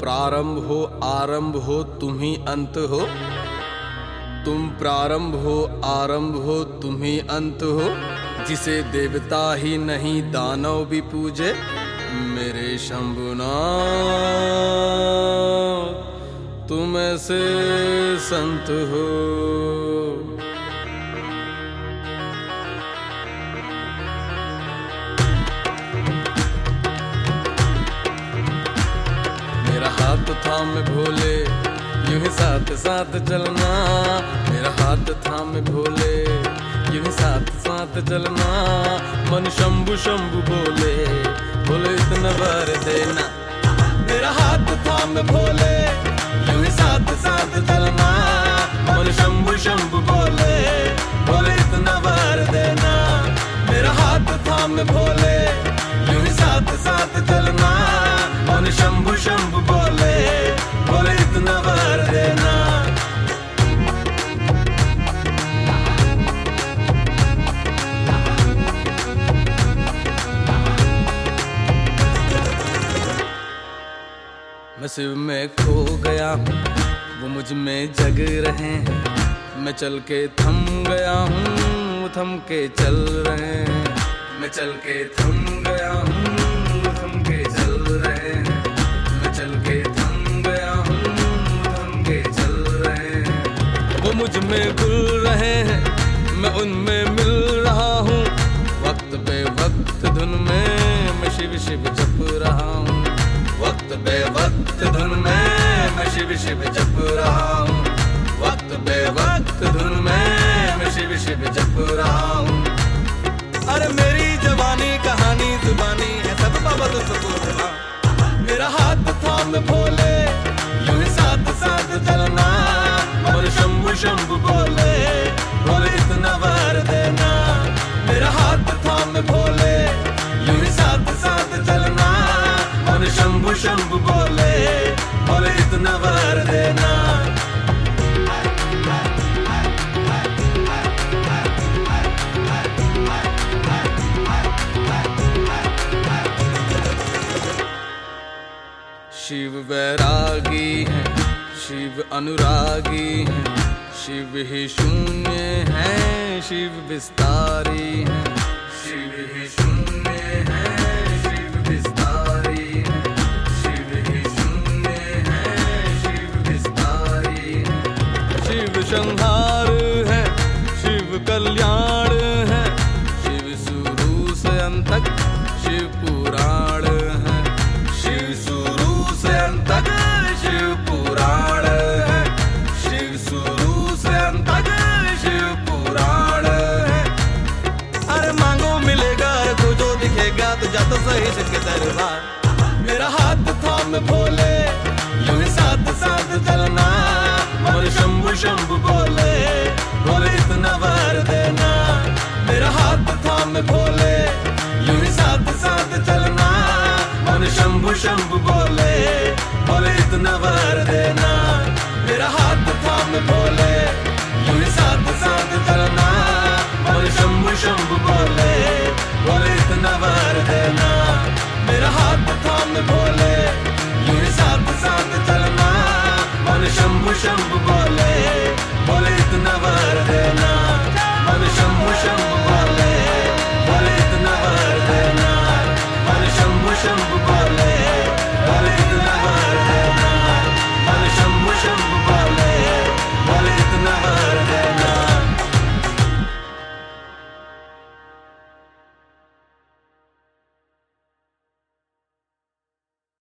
प्रारंभ हो आरंभ हो तुम ही अंत हो, तुम प्रारंभ हो आरंभ हो तुम ही अंत हो, जिसे देवता ही नहीं दानव भी पूजे। मेरे शंभुनाथ तुम ऐसे संत हो। मेरा हाथ थाम भोले यूं ही साथ साथ चलना, मेरा हाथ थाम भोले यूं ही साथ साथ चलना। मन शंभु शंभु बोले बोले इतना वर देना। मेरा हाथ थाम भोले यूं ही साथ साथ चलना। मन शंभु शंभु बोले बोले इतना वर देना। मेरा हाथ थाम भोले यूं ही साथ साथ चलना। मन शंभु शंभु बोले बोले इतना वर देना। मैं शिव में खो गया हूँ वो मुझ में जग रहे हैं। मैं चल के थम गया हूँ वो थम के चल रहे हैं। मैं चल के थम गया हूँ वो थम के चल रहे हैं। मैं चल के थम गया हूँ वो थम के चल रहे हैं। वो मुझ में घुल रहे हैं मैं उनमें मिल रहा हूँ। वक्त बे वक्त धुन में मैं शिव शिव जप रहा हूँ। वक्त बे वक्त धुन में मैं शिव शिव जप रहा हूँ। वक्त बे वक्त धुन में मैं शिव शिव जप रहा हूँ। अरे मेरी जवानी कहानी जुबानी है सब बाबा सुकून। मेरा हाथ थाम भोले यूं ही साथ साथ चलना। और शंभु शंभु बोले बोले इतना वर देना। मेरा हाथ थाम भोले यूं ही साथ साथ चलना। और शंभु शंभु बोले बोले इतना वर देना। शिव वैरागी है शिव अनुरागी है। शिव ही शून्य है शिव विस्तारी है। शिव ही शून्य है शिव विस्तारी है। शिव ही शून्य है शिव विस्तारी है। शिव संहार है शिव कल्याण है। शिव शुरू से अंत तक शिव पुराण है। शिव शुरू से अंत तक शिव पुराण है। शिव शुरू से अंत तक शिव पुराण है। अरे मांगो मिलेगा खोजो दिखेगा तो जा तो सही शिव के दरबार। मेरा हाथ थाम भोले यूं ही साथ साथ चलना। और शंभु शंभु बोले बोले इतना वर देना। मेरा हाथ थाम भोले यूं ही साथ साथ चलना। और शंभु शंभु बोले बोले इतना वर देना। मेरा हाथ थाम भोले यूं ही साथ साथ चलना। और शंभु शंभु बोले बोले इतना वर देना। मेरा हाथ थाम भोले यूं ही साथ साथ चलना। और शंभु शंभु बोले